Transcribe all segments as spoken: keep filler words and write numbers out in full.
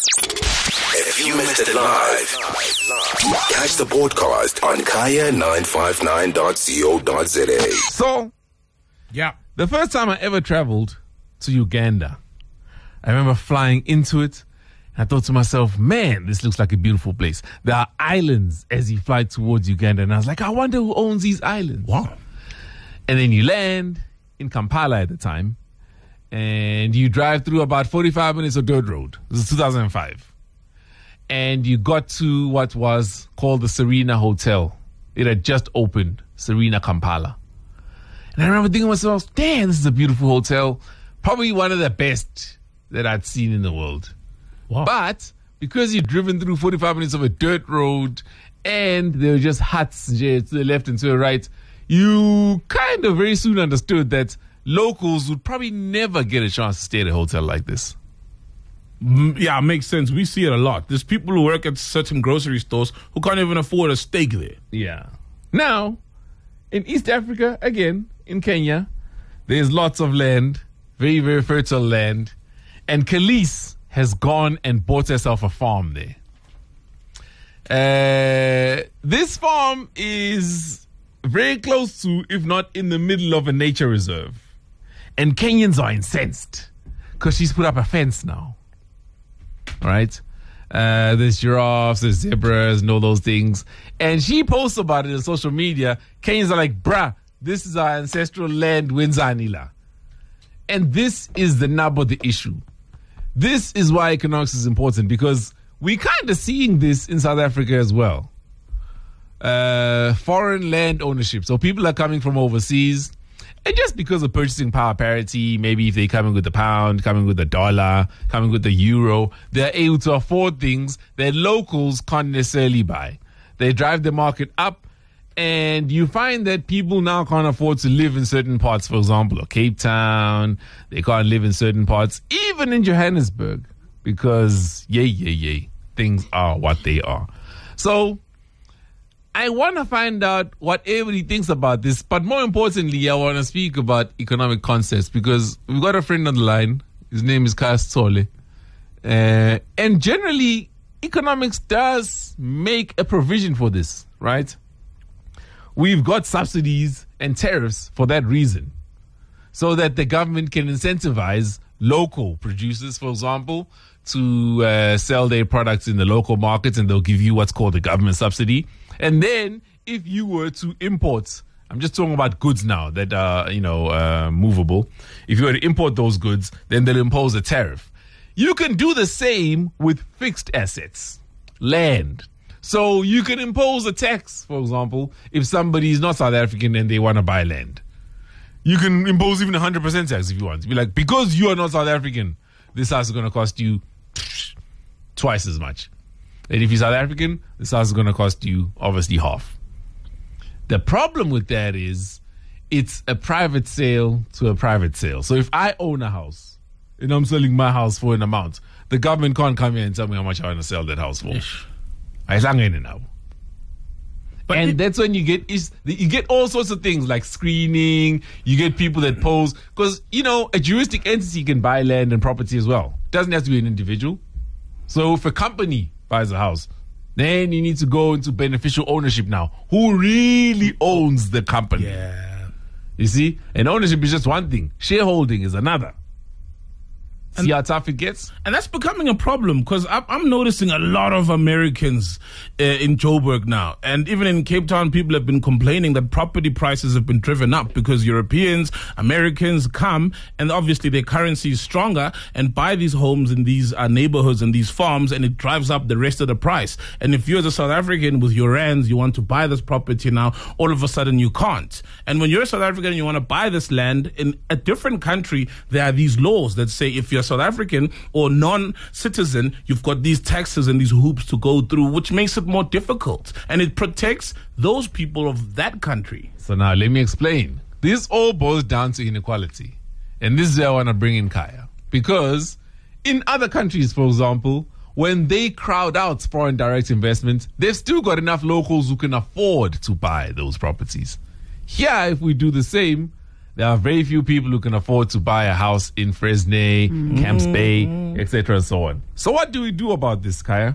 If you missed it live, catch the podcast on kaya nine five nine dot co dot za. So, yeah, the first time I ever traveled to Uganda, I remember flying into it. I thought to myself, man, this looks like a beautiful place. There are islands as you fly towards Uganda. And I was like, I wonder who owns these islands. Wow. And then you land in Kampala at the time. And you drive through about forty-five minutes of dirt road. This is two thousand five. And you got to what was called the Serena Hotel. It had just opened, Serena Kampala. And I remember thinking to myself, damn, this is a beautiful hotel. Probably one of the best that I'd seen in the world. Wow. But because you've driven through forty-five minutes of a dirt road and there were just huts to the left and to the right, you kind of very soon understood that locals would probably never get a chance to stay at a hotel like this. Mm, yeah, it makes sense. We see it a lot. There's people who work at certain grocery stores who can't even afford a steak there. Yeah. Now, in East Africa, again, in Kenya, there's lots of land, very, very fertile land, and Khalees has gone and bought herself a farm there. Uh, this farm is very close to, if not in the middle of a nature reserve. And Kenyans are incensed because she's put up a fence now. All right? Uh, there's giraffes, there's zebras, and all those things. And she posts about it on social media. Kenyans are like, bruh, this is our ancestral land, Wenzanila. And this is the nub of the issue. This is why economics is important, because we're kind of seeing this in South Africa as well. Uh, foreign land ownership. So people are coming from overseas, and just because of purchasing power parity, maybe if they're coming with the pound, coming with the dollar, coming with the euro, they're able to afford things that locals can't necessarily buy. They drive the market up, and you find that people now can't afford to live in certain parts, for example, of Cape Town. They can't live in certain parts, even in Johannesburg, because, yay, yay, yay, things are what they are. So I want to find out what everybody thinks about this, but more importantly, I want to speak about economic concepts, because we've got a friend on the line. His name is Kas Tole. Uh, and generally, economics does make a provision for this, right? We've got subsidies and tariffs for that reason, so that the government can incentivize local producers, for example, to uh, sell their products in the local markets, and they'll give you what's called a government subsidy. And then if you were to import, I'm just talking about goods now that are, you know, uh, movable. If you were to import those goods, then they'll impose a tariff. You can do the same with fixed assets, land. So you can impose a tax, for example, if somebody is not South African and they want to buy land. You can impose even one hundred percent tax if you want. Be like, because you are not South African, this house is going to cost you twice as much. And if you're South African, this house is going to cost you, obviously, half. The problem with that is it's a private sale to a private sale. So if I own a house and I'm selling my house for an amount, the government can't come here and tell me how much I want to sell that house for. I sang in now. But and it, that's when you get is you get all sorts of things like screening. You get people that pose, because, you know, a juristic entity can buy land and property as well. It doesn't have to be an individual. So if a company buys a house, then you need to go into beneficial ownership now. Who really owns the company? Yeah. You see? And ownership is just one thing. Shareholding is another. And, See how tough it gets? And that's becoming a problem, because I'm noticing a lot of Americans uh, in Joburg now. And even in Cape Town, people have been complaining that property prices have been driven up because Europeans, Americans come, and obviously their currency is stronger, and buy these homes in these uh, neighborhoods and these farms, and it drives up the rest of the price. And if you as a South African with your rands, you want to buy this property now, all of a sudden you can't. And when you're a South African and you want to buy this land in a different country, there are these laws that say if you're South African or non-citizen, you've got these taxes and these hoops to go through, which makes it more difficult. And it protects those people of that country. So now let me explain. This all boils down to inequality. And this is where I want to bring in Kaya. Because in other countries, for example, when they crowd out foreign direct investment, they've still got enough locals who can afford to buy those properties. Here, if we do the same, there are very few people who can afford to buy a house in Fresnay, mm-hmm. Camps Bay, et cetera, and so on. So what do we do about this, Kaya?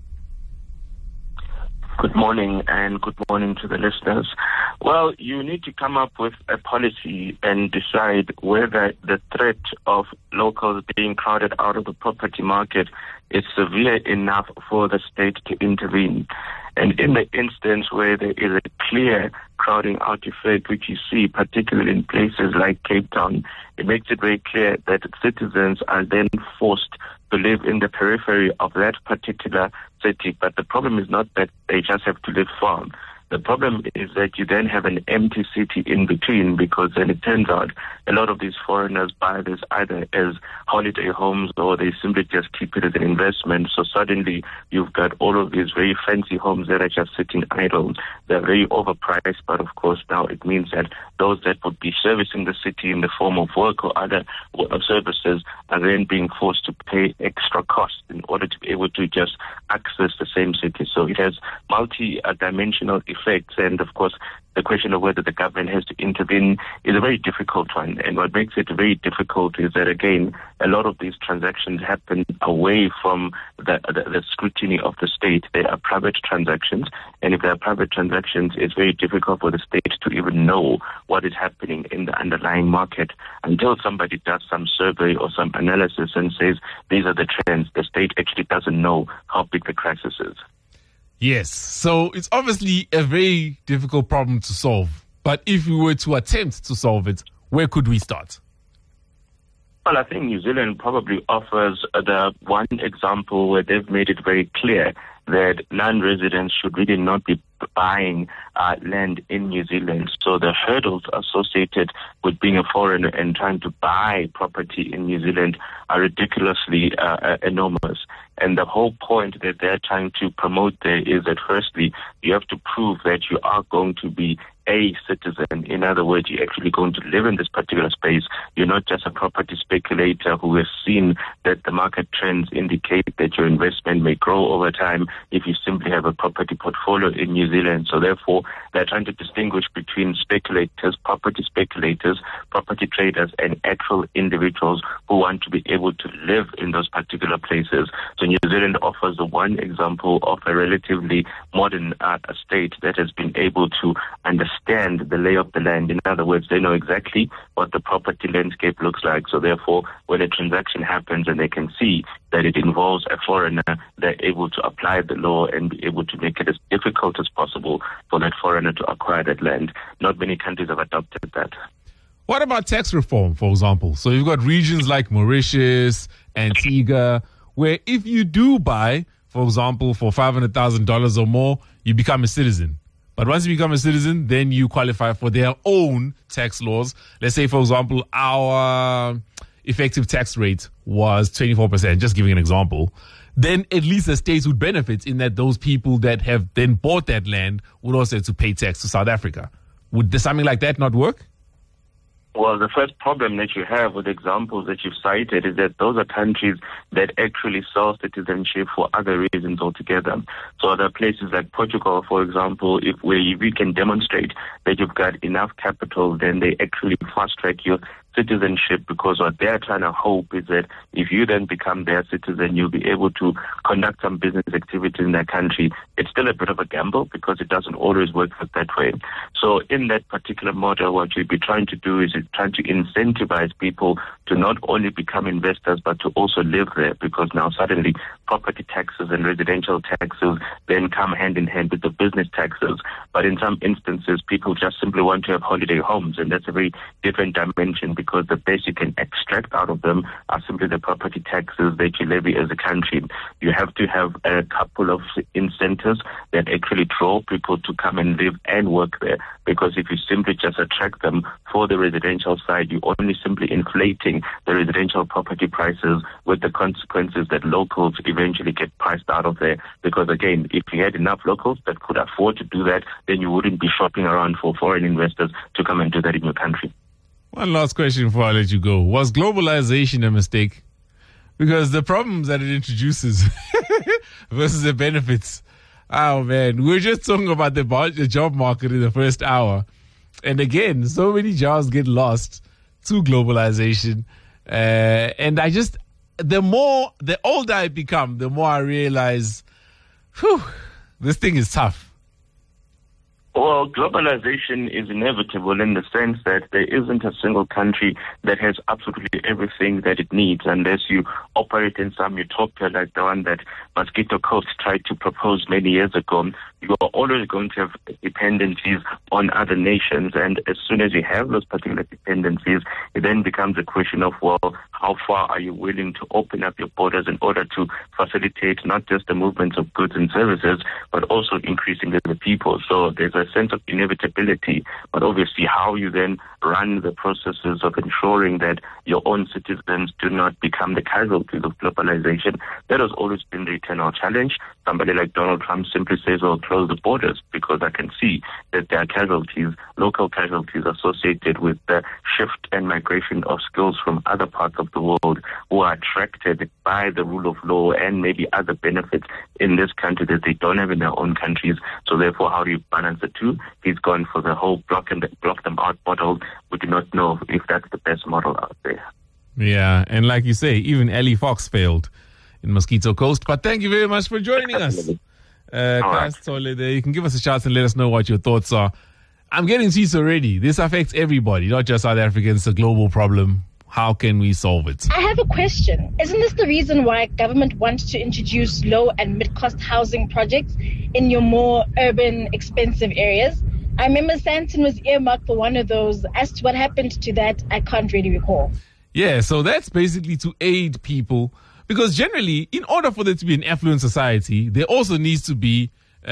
Good morning, and good morning to the listeners. Well, you need to come up with a policy and decide whether the threat of locals being crowded out of the property market is severe enough for the state to intervene. And in the instance where there is a clear crowding out effect, which you see particularly in places like Cape Town, it makes it very clear that citizens are then forced to live in the periphery of that particular city. But the problem is not that they just have to live far. The problem is that you then have an empty city in between, because then it turns out a lot of these foreigners buy this either as holiday homes or they simply just keep it as an investment. So suddenly you've got all of these very fancy homes that are just sitting idle. They're very overpriced, but of course now it means that those that would be servicing the city in the form of work or other services are then being forced to pay extra costs in order to be able to just access the same city. So it has multi-dimensional effects, and of course the question of whether the government has to intervene is a very difficult one. And what makes it very difficult is that, again, a lot of these transactions happen away from the, the, the scrutiny of the state. They are private transactions, and if they are private transactions, it's very difficult for the state to even know what is happening in the underlying market until somebody does some survey or some analysis and says these are the trends. The state actually doesn't know how big the crisis is. Yes, so it's obviously a very difficult problem to solve. But if we were to attempt to solve it, where could we start? Well, I think New Zealand probably offers the one example where they've made it very clear that non-residents should really not be buying uh, land in New Zealand. So the hurdles associated with being a foreigner and trying to buy property in New Zealand are ridiculously uh, enormous. And the whole point that they're trying to promote there is that firstly, you have to prove that you are going to be a citizen. In other words, you're actually going to live in this particular space. You're not just a property speculator who has seen that the market trends indicate that your investment may grow over time if you simply have a property portfolio in New Zealand. So therefore, they're trying to distinguish between speculators, property speculators, property traders, and actual individuals who want to be able to live in those particular places. So New Zealand offers the one example of a relatively modern uh, state that has been able to understand Understand the lay of the land. In other words, they know exactly what the property landscape looks like. So therefore, when a transaction happens and they can see that it involves a foreigner, they're able to apply the law and be able to make it as difficult as possible for that foreigner to acquire that land. Not many countries have adopted that. What about tax reform, for example? So you've got regions like Mauritius, Antigua, where if you do buy, for example, for five hundred thousand dollars or more, you become a citizen. But once you become a citizen, then you qualify for their own tax laws. Let's say, for example, our effective tax rate was twenty-four percent, just giving an example. Then at least the states would benefit in that those people that have then bought that land would also have to pay tax to South Africa. Would something like that not work? Well, the first problem that you have with examples that you've cited is that those are countries that actually sell citizenship for other reasons altogether. So there are places like Portugal, for example, if where we can demonstrate that you've got enough capital, then they actually fast-track your citizenship, because what they're trying to hope is that if you then become their citizen, you'll be able to conduct some business activity in their country. It's still a bit of a gamble because it doesn't always work that way. So in that particular model, what you'd be trying to do is trying to incentivize people to not only become investors, but to also live there, because now suddenly property taxes and residential taxes then come hand in hand with the business taxes. But in some instances, people just simply want to have holiday homes, and that's a very different dimension, because the best you can extract out of them are simply the property taxes that you levy as a country. You have to have a couple of incentives that actually draw people to come and live and work there, because if you simply just attract them for the residential side, you're only simply inflating the residential property prices, with the consequences that locals eventually get priced out of there. Because again, if you had enough locals that could afford to do that, then you wouldn't be shopping around for foreign investors to come and do that in your country. One last question before I let you go. Was globalization a mistake? Because the problems that it introduces versus the benefits. Oh, man. We were just talking about the, the job market in the first hour. And again, so many jobs get lost to globalization. Uh, and I just, the more, the older I become, the more I realize, whew, this thing is tough. Well, globalization is inevitable in the sense that there isn't a single country that has absolutely everything that it needs unless you operate in some utopia like the one that Mosquito Coast tried to propose many years ago. You are always going to have dependencies on other nations, and as soon as you have those particular dependencies, it then becomes a question of, well, how far are you willing to open up your borders in order to facilitate not just the movements of goods and services, but also increasing the people. So there's a sense of inevitability, but obviously how you then run the processes of ensuring that your own citizens do not become the casualties of globalization, that has always been the eternal challenge. Somebody like Donald Trump simply says, well, close the borders, because I can see that there are casualties, local casualties associated with the shift and migration of skills from other parts of the world who are attracted by the rule of law and maybe other benefits in this country that they don't have in their own countries. So therefore, how do you balance the two? He's gone for the whole block and block them out model. We do not know if that's the best model out there. Yeah, and like you say, even Ellie Fox failed in Mosquito Coast. But thank you very much for joining us. Uh, right. there. You can give us a shout and let us know what your thoughts are. I'm getting seats already. This affects everybody, not just South Africans. It's a global problem. How can we solve it? I have a question. Isn't this the reason why government wants to introduce low and mid-cost housing projects in your more urban, expensive areas? I remember Sandton was earmarked for one of those. As to what happened to that, I can't really recall. Yeah, so that's basically to aid people. Because generally, in order for there to be an affluent society, there also needs to be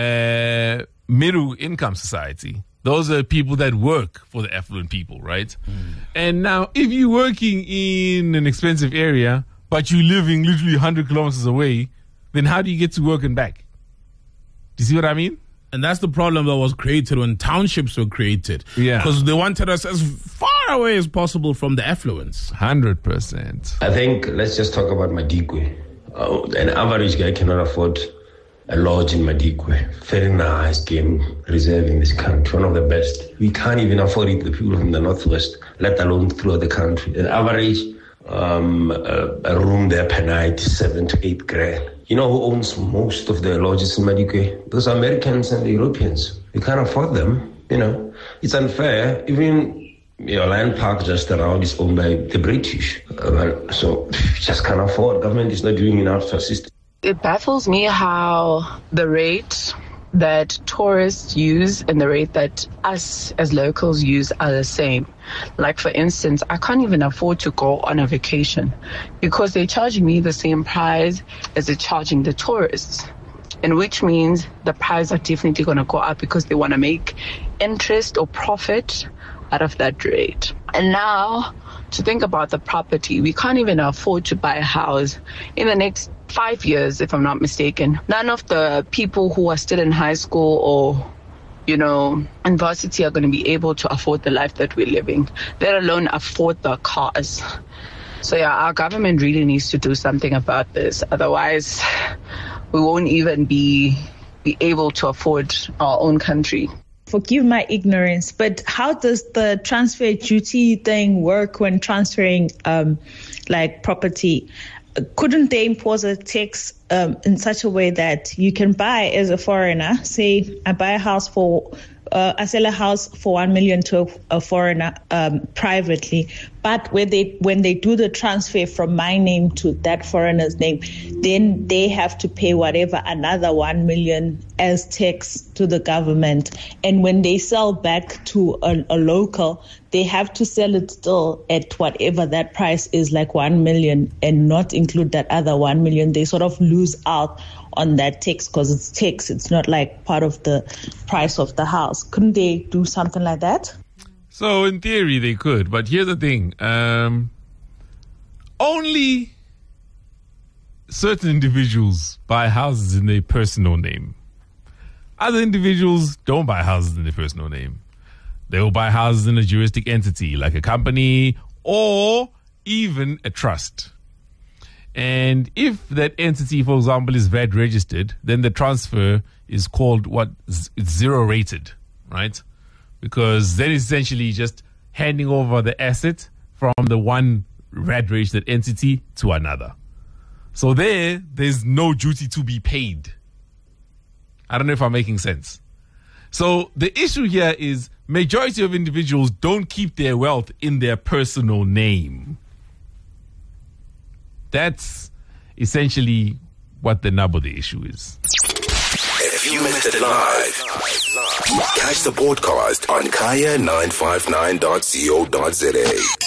a middle income society. Those are people that work for the affluent people, right? Mm. And now, if you're working in an expensive area, but you're living literally one hundred kilometers away, then how do you get to work and back? Do you see what I mean? And that's the problem that was created when townships were created. Yeah. Because they wanted us as far away as possible from the affluence. one hundred percent. I think, let's just talk about Madikwe. Uh, an average guy cannot afford a lodge in Madikwe. Very nice game reserve in this country, one of the best. We can't even afford it, the people from the Northwest, let alone throughout the country. An average um, a, a room there per night, seven to eight grand. You know who owns most of the lodges in Madikwe? Those Americans and the Europeans. We can't afford them, you know. It's unfair. Even your land park just around is owned by the British. Uh, so just can't afford. Government is not doing enough to assist. It baffles me how the rate that tourists use and the rate that us as locals use are the same. Like, for instance, I can't even afford to go on a vacation because they're charging me the same price as they're charging the tourists. And which means the prices are definitely going to go up because they want to make interest or profit out of that rate. And now, to think about the property, we can't even afford to buy a house in the next five years, if I'm not mistaken. None of the people who are still in high school or, you know, in varsity are going to be able to afford the life that we're living, let alone afford the cars. So yeah, our government really needs to do something about this. Otherwise, we won't even be, be able to afford our own country. Forgive my ignorance, but how does the transfer duty thing work when transferring um, like property? Couldn't they impose a tax um, in such a way that you can buy as a foreigner? Say, I buy a house for, uh, I sell a house for one million to a, a foreigner um, privately, but when they when they do the transfer from my name to that foreigner's name, then they have to pay whatever another one million as tax to the government. And when they sell back to a, a local, they have to sell it still at whatever that price is, like one million, and not include that other one million. They sort of lose out on that tax because it's tax. It's not like part of the price of the house. Couldn't they do something like that? So in theory they could, but here's the thing. Um, only certain individuals buy houses in their personal name. Other individuals don't buy houses in their personal name. They will buy houses in a juristic entity like a company or even a trust. And if that entity, for example, is V A T registered, then the transfer is called what? It's zero rated, right? because then it's essentially just handing over the asset from the one rat registered entity to another. So there, there's no duty to be paid. I don't know if I'm making sense. So the issue here is majority of individuals don't keep their wealth in their personal name. That's essentially what the nub of the issue is. If you missed it live, catch the podcast on kaya nine five nine dot co dot za.